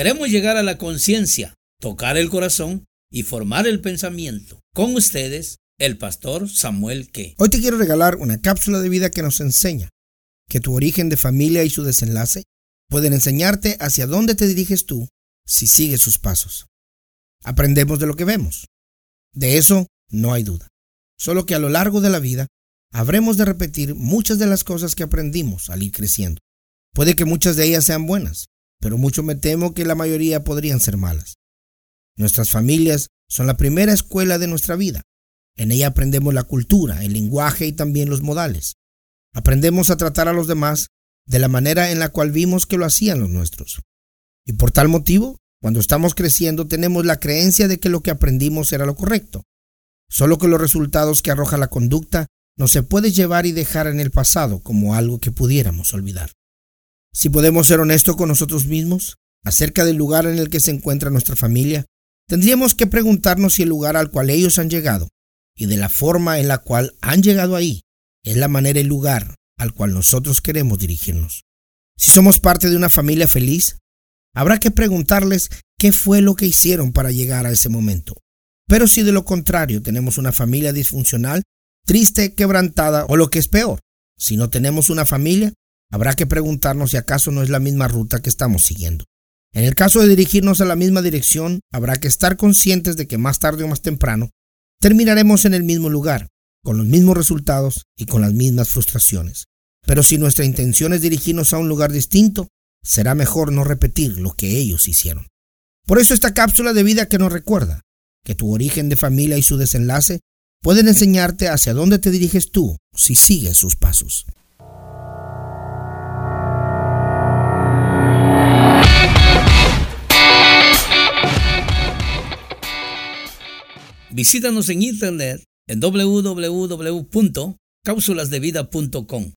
Queremos llegar a la conciencia, tocar el corazón y formar el pensamiento. Con ustedes, el pastor Samuel Ke. Hoy te quiero regalar una cápsula de vida que nos enseña que tu origen de familia y su desenlace pueden enseñarte hacia dónde te diriges tú si sigues sus pasos. Aprendemos de lo que vemos. De eso no hay duda. Solo que a lo largo de la vida habremos de repetir muchas de las cosas que aprendimos al ir creciendo. Puede que muchas de ellas sean buenas, pero mucho me temo que la mayoría podrían ser malas. Nuestras familias son la primera escuela de nuestra vida. En ella aprendemos la cultura, el lenguaje y también los modales. Aprendemos a tratar a los demás de la manera en la cual vimos que lo hacían los nuestros. Y por tal motivo, cuando estamos creciendo, tenemos la creencia de que lo que aprendimos era lo correcto. Solo que los resultados que arroja la conducta no se puede llevar y dejar en el pasado como algo que pudiéramos olvidar. Si podemos ser honestos con nosotros mismos acerca del lugar en el que se encuentra nuestra familia, tendríamos que preguntarnos si el lugar al cual ellos han llegado y de la forma en la cual han llegado ahí es la manera y lugar al cual nosotros queremos dirigirnos. Si somos parte de una familia feliz, habrá que preguntarles qué fue lo que hicieron para llegar a ese momento. Pero si de lo contrario tenemos una familia disfuncional, triste, quebrantada o lo que es peor, si no tenemos una familia, habrá que preguntarnos si acaso no es la misma ruta que estamos siguiendo. En el caso de dirigirnos a la misma dirección, habrá que estar conscientes de que más tarde o más temprano terminaremos en el mismo lugar, con los mismos resultados y con las mismas frustraciones. Pero si nuestra intención es dirigirnos a un lugar distinto, será mejor no repetir lo que ellos hicieron. Por eso esta cápsula de vida que nos recuerda que tu origen de familia y su desenlace pueden enseñarte hacia dónde te diriges tú si sigues sus pasos. Visítanos en internet en www.cápsulasdevida.com